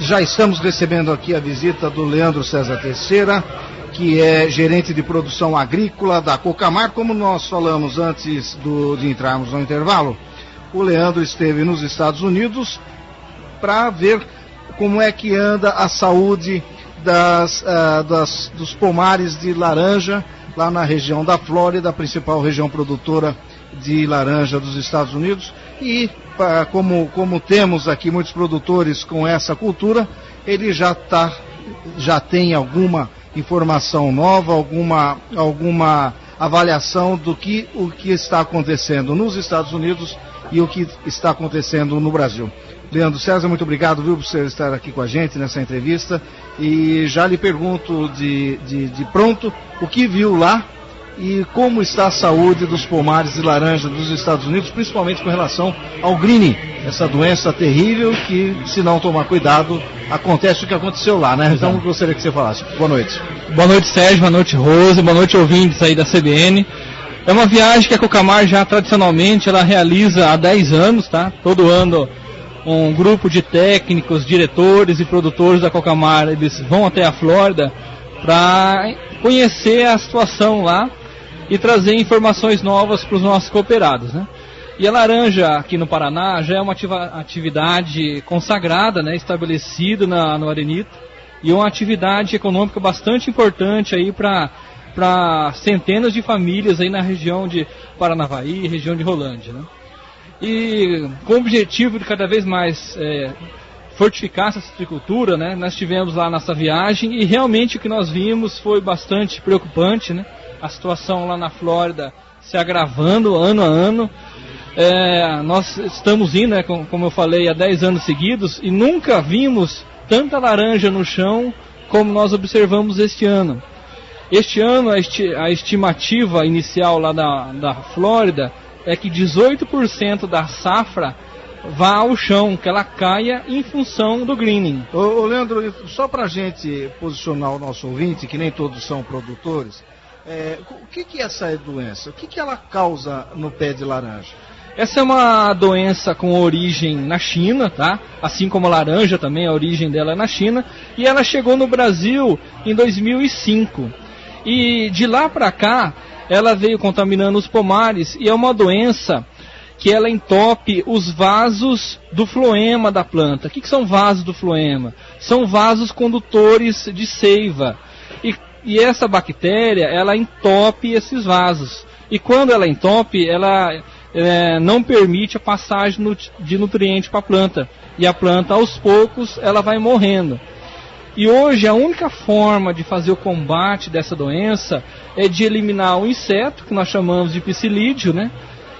já estamos recebendo aqui a visita do Leandro César Teixeira, que é gerente de produção agrícola da Cocamar. Como nós falamos antes de entrarmos no intervalo, o Leandro esteve nos Estados Unidos para ver como é que anda a saúde dos pomares de laranja lá na região da Flórida, a principal região produtora de laranja dos Estados Unidos. E como temos aqui muitos produtores com essa cultura, ele já tem alguma informação nova, alguma avaliação o que está acontecendo nos Estados Unidos e o que está acontecendo no Brasil. Leandro César, muito obrigado, por você estar aqui com a gente nessa entrevista, e já lhe pergunto de pronto o que viu lá e como está a saúde dos pomares de laranja dos Estados Unidos, principalmente com relação ao greening, essa doença terrível que, se não tomar cuidado, acontece o que aconteceu lá, né? Então, eu gostaria que você falasse. Boa noite. Boa noite, Sérgio, boa noite, Rose, boa noite, ouvintes aí da CBN. É uma viagem que a Cocamar já tradicionalmente ela realiza há 10 anos, tá? Todo ano um grupo de técnicos, diretores e produtores da Cocamar, eles vão até a Flórida para conhecer a situação lá e trazer informações novas para os nossos cooperados, né? E a laranja aqui no Paraná já é uma atividade consagrada, né, estabelecida no Arenito, e uma atividade econômica bastante importante aí para centenas de famílias aí na região de Paranavaí, região de Rolândia, né? E com o objetivo de cada vez mais fortificar essa citricultura, né, nós tivemos lá nossa viagem e realmente o que nós vimos foi bastante preocupante, né? A situação lá na Flórida se agravando ano a ano. Nós estamos indo, né, como eu falei, há 10 anos seguidos e nunca vimos tanta laranja no chão como nós observamos este ano. Este ano a estimativa inicial lá da Flórida é que 18% da safra vá ao chão, que ela caia em função do greening. Ô Leandro, só para a gente posicionar o nosso ouvinte, que nem todos são produtores, o que é essa doença? O que ela causa no pé de laranja? Essa é uma doença com origem na China, tá? Assim como a laranja também, a origem dela é na China. E ela chegou no Brasil em 2005. E de lá para cá, ela veio contaminando os pomares e é uma doença que ela entope os vasos do floema da planta. O que são vasos do floema? São vasos condutores de seiva. E essa bactéria, ela entope esses vasos. E quando ela entope, ela não permite a passagem de nutriente para a planta. E a planta, aos poucos, ela vai morrendo. E hoje a única forma de fazer o combate dessa doença é de eliminar o inseto, que nós chamamos de psilídeo, né?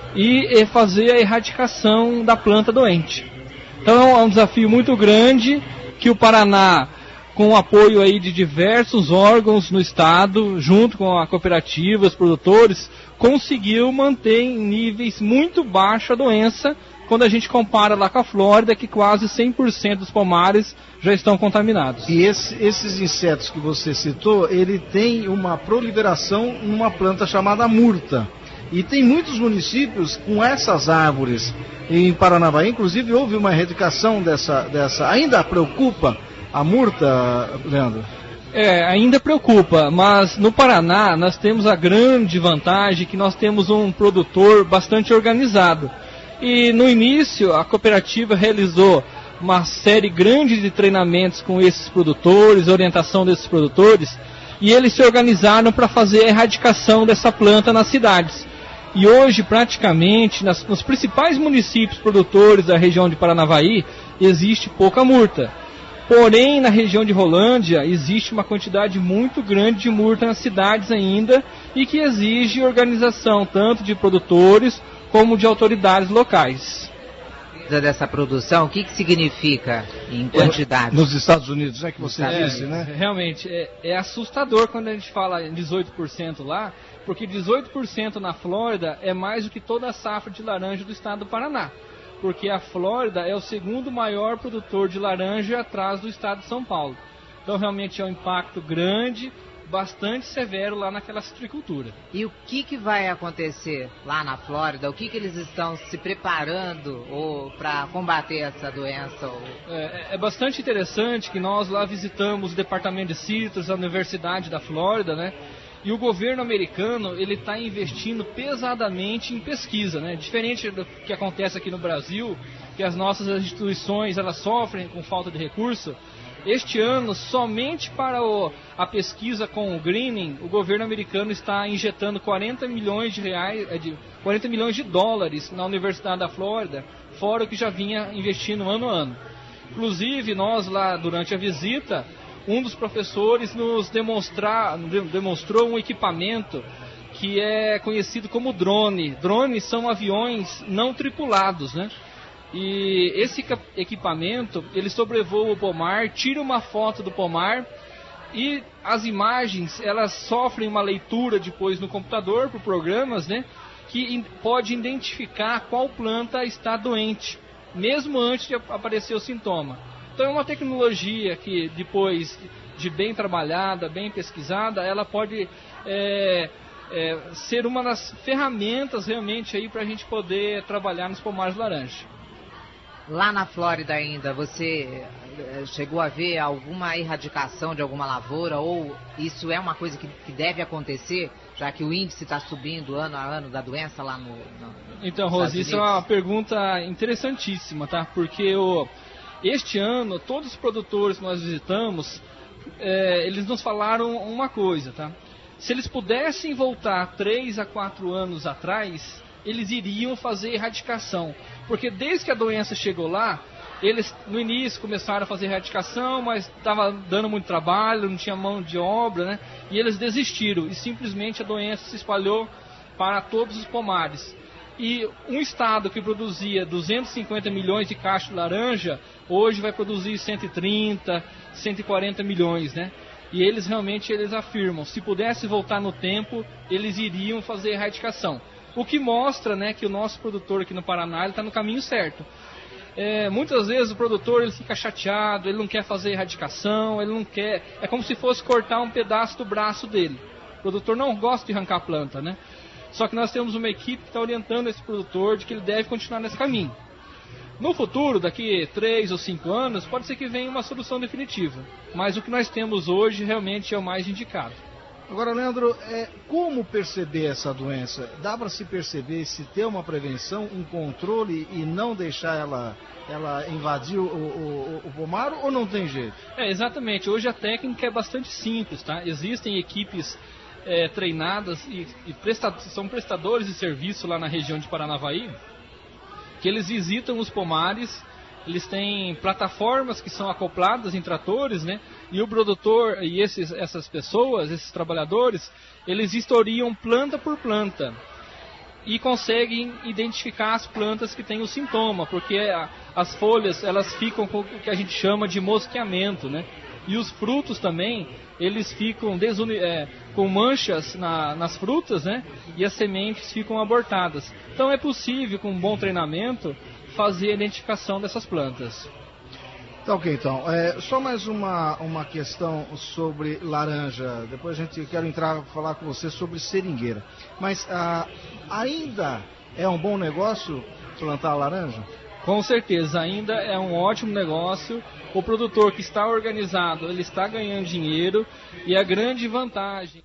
E fazer a erradicação da planta doente. Então é um desafio muito grande que o Paraná, com o apoio aí de diversos órgãos no estado, junto com a cooperativa, os produtores, conseguiu manter em níveis muito baixos a doença, quando a gente compara lá com a Flórida, que quase 100% dos pomares já estão contaminados. E esses insetos que você citou, ele tem uma proliferação numa planta chamada murta. E tem muitos municípios com essas árvores. Em Paranavaí, inclusive, houve uma erradicação dessa. Ainda preocupa a murta, Leandro? Ainda preocupa, mas no Paraná nós temos a grande vantagem que nós temos um produtor bastante organizado. E no início a cooperativa realizou uma série grande de treinamentos com esses produtores, orientação desses produtores, e eles se organizaram para fazer a erradicação dessa planta nas cidades. E hoje, praticamente, nos principais municípios produtores da região de Paranavaí, existe pouca murta. Porém, na região de Rolândia, existe uma quantidade muito grande de murta nas cidades ainda, e que exige organização tanto de produtores como de autoridades locais. Dessa produção, o que significa em quantidade? Nos Estados Unidos, que você disse, né? Realmente, é assustador quando a gente fala em 18% lá, porque 18% na Flórida é mais do que toda a safra de laranja do estado do Paraná. Porque a Flórida é o segundo maior produtor de laranja atrás do estado de São Paulo. Então realmente é um impacto grande. bastante severo lá naquela citricultura. E o que vai acontecer lá na Flórida? O que eles estão se preparando para combater essa doença? É bastante interessante que nós lá visitamos o departamento de citros, a Universidade da Flórida, né? E o governo americano, ele está investindo pesadamente em pesquisa, né? Diferente do que acontece aqui no Brasil, que as nossas instituições elas sofrem com falta de recurso. Este ano, somente para a pesquisa com o greening, o governo americano está injetando 40 milhões de dólares na Universidade da Flórida, fora o que já vinha investindo ano a ano. Inclusive, nós lá, durante a visita, um dos professores nos demonstrou um equipamento que é conhecido como drone. Drones são aviões não tripulados, né? E esse equipamento, ele sobrevoa o pomar, tira uma foto do pomar e as imagens, elas sofrem uma leitura depois no computador, por programas, né? Que pode identificar qual planta está doente, mesmo antes de aparecer o sintoma. Então é uma tecnologia que depois de bem trabalhada, bem pesquisada, ela pode ser uma das ferramentas realmente aí para a gente poder trabalhar nos pomares de laranja. Lá na Flórida ainda, você chegou a ver alguma erradicação de alguma lavoura, ou isso é uma coisa que deve acontecer, já que o índice está subindo ano a ano da doença lá no Então, Rose, isso é uma pergunta interessantíssima, tá? Porque este ano, todos os produtores que nós visitamos, eles nos falaram uma coisa, tá? Se eles pudessem voltar 3 a 4 anos atrás, eles iriam fazer erradicação. Porque desde que a doença chegou lá, eles no início começaram a fazer erradicação, mas estava dando muito trabalho, não tinha mão de obra, né? E eles desistiram e simplesmente a doença se espalhou para todos os pomares. E um estado que produzia 250 milhões de cachos de laranja, hoje vai produzir 130, 140 milhões, né? E eles realmente afirmam, se pudesse voltar no tempo, eles iriam fazer erradicação. O que mostra, né, que o nosso produtor aqui no Paraná está no caminho certo. Muitas vezes o produtor ele fica chateado, ele não quer fazer erradicação, ele não quer. É como se fosse cortar um pedaço do braço dele. O produtor não gosta de arrancar a planta, né? Só que nós temos uma equipe que está orientando esse produtor de que ele deve continuar nesse caminho. No futuro, daqui 3 ou 5 anos, pode ser que venha uma solução definitiva. Mas o que nós temos hoje realmente é o mais indicado. Agora, Leandro, como perceber essa doença? Dá para se perceber se ter uma prevenção, um controle e não deixar ela invadir o pomar ou não tem jeito? Exatamente. Hoje a técnica é bastante simples, tá? Existem equipes treinadas e são prestadores de serviço lá na região de Paranavaí, que eles visitam os pomares. Eles têm plataformas que são acopladas em tratores, né? E o produtor e essas pessoas, esses trabalhadores, eles historiam planta por planta e conseguem identificar as plantas que têm o sintoma, porque as folhas elas ficam com o que a gente chama de mosqueamento, né? E os frutos também, eles ficam com manchas nas frutas, né? E as sementes ficam abortadas. Então é possível, com um bom treinamento, fazer a identificação dessas plantas. Tá ok, então. Só mais uma questão sobre laranja. Depois quero falar com você sobre seringueira. Mas ainda é um bom negócio plantar laranja? Com certeza, ainda é um ótimo negócio. O produtor que está organizado, ele está ganhando dinheiro. E a grande vantagem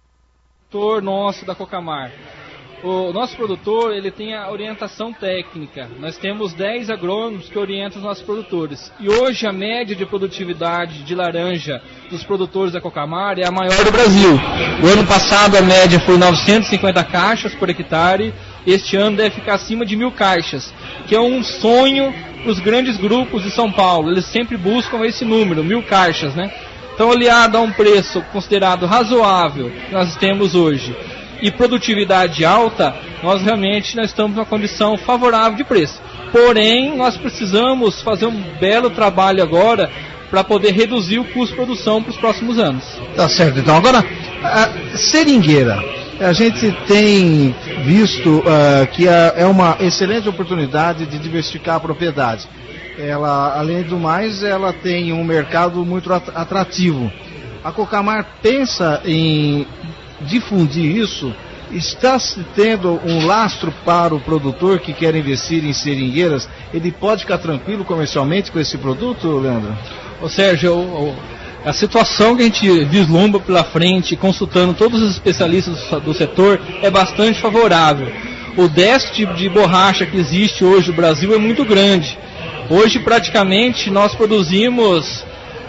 do produtor nosso da Cocamar, o nosso produtor, ele tem a orientação técnica. Nós temos 10 agrônomos que orientam os nossos produtores. E hoje a média de produtividade de laranja dos produtores da Cocamar é a maior do Brasil. O ano passado a média foi 950 caixas por hectare. Este ano deve ficar acima de 1.000 caixas, que é um sonho para os grandes grupos de São Paulo. Eles sempre buscam esse número, 1.000 caixas, né? Então, aliado a um preço considerado razoável que nós temos hoje, e produtividade alta, nós estamos numa condição favorável de preço. Porém, nós precisamos fazer um belo trabalho agora para poder reduzir o custo de produção para os próximos anos. Tá certo, então. Agora, a seringueira, a gente tem visto que é uma excelente oportunidade de diversificar a propriedade. Ela, além do mais, ela tem um mercado muito atrativo. A Cocamar pensa em difundir isso? Está se tendo um lastro para o produtor que quer investir em seringueiras? Ele pode ficar tranquilo comercialmente com esse produto, Leandro? Ô Sérgio, a situação que a gente vislumbra pela frente, consultando todos os especialistas do setor, é bastante favorável. O déficit de borracha que existe hoje no Brasil é muito grande. Hoje, praticamente, nós produzimos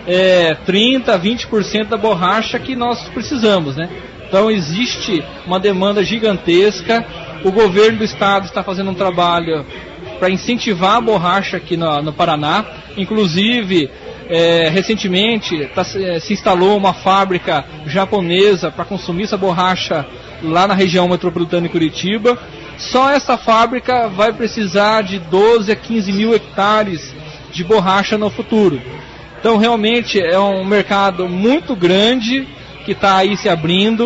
30% a 20% da borracha que nós precisamos, né? Então, existe uma demanda gigantesca. O governo do estado está fazendo um trabalho para incentivar a borracha aqui no Paraná. Inclusive, recentemente se instalou uma fábrica japonesa para consumir essa borracha lá na região metropolitana de Curitiba. Só essa fábrica vai precisar de 12 a 15 mil hectares de borracha no futuro. Então, realmente, é um mercado muito grande que está aí se abrindo.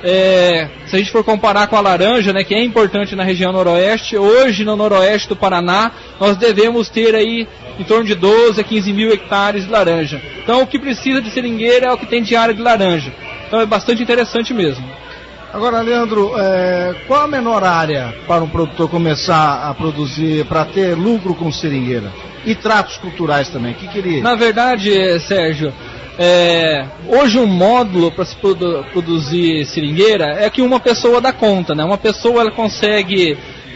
Se a gente for comparar com a laranja, né, que é importante na região noroeste, hoje no noroeste do Paraná, nós devemos ter aí em torno de 12 a 15 mil hectares de laranja. Então, o que precisa de seringueira é o que tem de área de laranja. Então, é bastante interessante mesmo. Agora, Leandro, qual a menor área para um produtor começar a produzir, para ter lucro com seringueira? E tratos culturais também, o que queria? Na verdade, Sérgio, hoje um módulo para se produzir seringueira é que uma pessoa dá conta, né? Uma pessoa ela consegue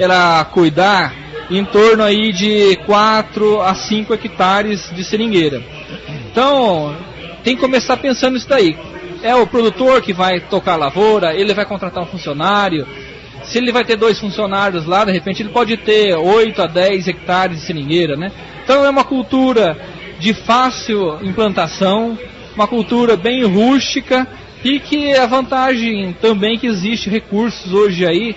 cuidar em torno aí de 4 a 5 hectares de seringueira. Então, tem que começar pensando nisso daí. É o produtor que vai tocar a lavoura, ele vai contratar um funcionário. Se ele vai ter 2 funcionários lá, de repente ele pode ter 8 a 10 hectares de seringueira, né? Então é uma cultura de fácil implantação, uma cultura bem rústica e que a vantagem também que existe recursos hoje aí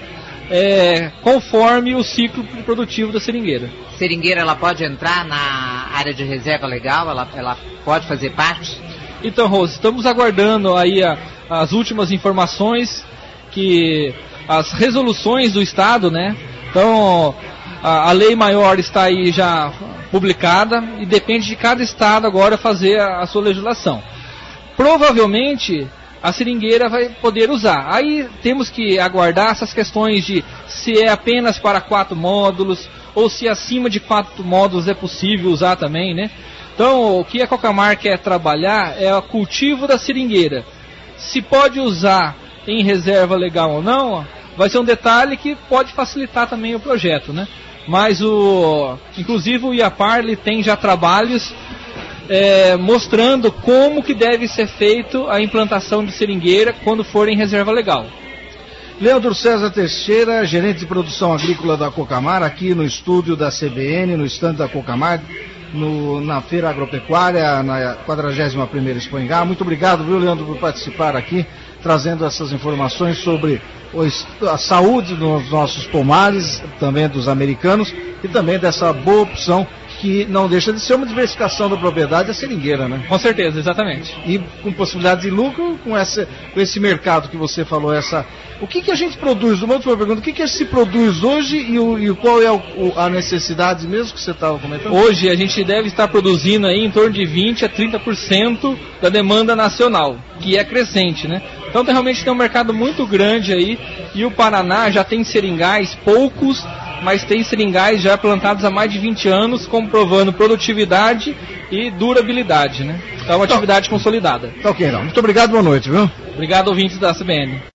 conforme o ciclo produtivo da seringueira. Seringueira, ela pode entrar na área de reserva legal? Ela pode fazer parte? Então, Rose, estamos aguardando aí as últimas informações, que as resoluções do Estado, né? Então, a lei maior está aí já publicada e depende de cada Estado agora fazer a sua legislação. Provavelmente, a seringueira vai poder usar. Aí temos que aguardar essas questões de se é apenas para 4 módulos ou se acima de 4 módulos é possível usar também, né? Então, o que a Cocamar quer trabalhar é o cultivo da seringueira. Se pode usar em reserva legal ou não, vai ser um detalhe que pode facilitar também o projeto, né? Mas, inclusive, o IAPAR ele tem já trabalhos mostrando como que deve ser feito a implantação de seringueira quando for em reserva legal. Leandro César Teixeira, gerente de produção agrícola da Cocamar, aqui no estúdio da CBN, no estande da Cocamar, na Feira Agropecuária, na 41ª Expo Engá. Muito obrigado, viu, Leandro, por participar aqui, trazendo essas informações sobre a saúde dos nossos pomares, também dos americanos, e também dessa boa opção que não deixa de ser uma diversificação da propriedade, a seringueira, né? Com certeza, exatamente. E com possibilidade de lucro com esse mercado que você falou, o que a gente produz? Uma última pergunta, o que se produz hoje e qual é a necessidade mesmo que você estava comentando? Hoje a gente deve estar produzindo aí em torno de 20% a 30% da demanda nacional, que é crescente, né? Então realmente tem um mercado muito grande aí, e o Paraná já tem seringais, poucos, mas tem seringais já plantados há mais de 20 anos, comprovando produtividade e durabilidade, né? Então é uma atividade consolidada. Tá ok, não. Muito obrigado, boa noite, viu? Obrigado, ouvintes da CBN.